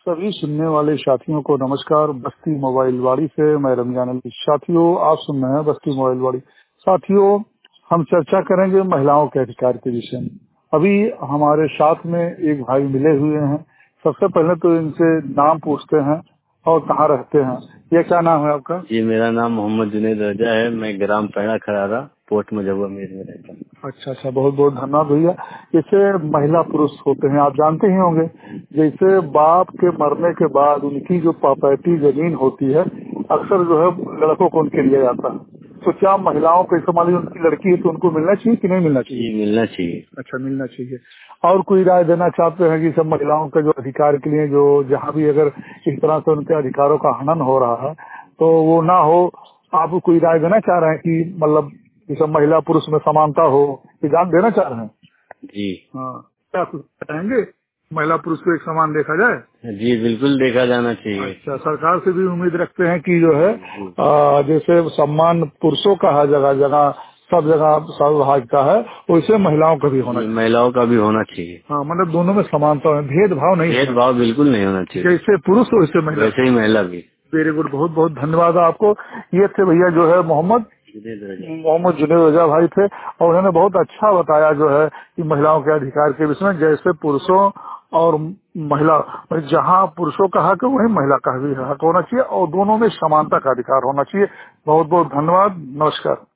सभी सुनने वाले साथियों को नमस्कार। बस्ती मोबाइल वाड़ी से मैं रमजान अली। साथियों, आप सुन रहे हैं बस्ती मोबाइल वाड़ी। साथियों, हम चर्चा करेंगे महिलाओं के अधिकार के विषय में। अभी हमारे साथ में एक भाई मिले हुए हैं। सबसे पहले तो इनसे नाम पूछते हैं और कहाँ रहते हैं। ये क्या नाम है आपका? जी, मेरा नाम मोहम्मद जुनेद रजा है। मैं ग्राम पैड़ा खरारा पोर्ट मुजफ्फर में रहता हूँ। अच्छा, बहुत बहुत धन्यवाद भैया। जैसे महिला पुरुष होते हैं, आप जानते ही होंगे, जैसे बाप के मरने के बाद उनकी जो प्रॉपर्टी जमीन होती है अक्सर जो है लड़कों को उनके लिया जाता है। तो क्या महिलाओं को, मान लीजिए उनकी लड़की है तो उनको मिलना चाहिए कि नहीं मिलना चाहिए? जी, मिलना चाहिए। अच्छा, मिलना चाहिए। और कोई राय देना चाहते हैं कि सब महिलाओं के जो अधिकार के लिए जो जहाँ भी अगर इस तरह से उनके अधिकारों का हनन हो रहा है तो वो ना हो, आप कोई राय देना चाह रहे हैं कि मतलब जैसे महिला पुरुष में समानता हो, ये जान देना चाह रहे हैं? जी हाँ, क्या कुछ बताएंगे? महिला पुरुष को एक समान देखा जाए? जी, बिल्कुल देखा जाना चाहिए। अच्छा, सरकार से भी उम्मीद रखते हैं कि जो है जी जैसे सम्मान पुरुषों का है जगह जगह, सब जगह सर्वभागिता है, वैसे महिलाओं का भी होना जी, चाहिए। महिलाओं का भी होना चाहिए। हाँ, मतलब दोनों में समानता है, भेदभाव नहीं होना भेदभाव बिल्कुल नहीं होना चाहिए। चाहिए। जैसे पुरुष वैसे महिला। वैसे ही महिला भी। वेरी गुड, बहुत बहुत धन्यवाद आपको। ये थे भैया जो है मोहम्मद जुनेद रजा भाई थे, और उन्होंने बहुत अच्छा बताया जो है कि महिलाओं के अधिकार के विषय में। जैसे पुरुषों और महिला, जहाँ पुरुषों का हक है वहीं महिला का भी हक होना चाहिए और दोनों में समानता का अधिकार होना चाहिए। बहुत बहुत धन्यवाद, नमस्कार।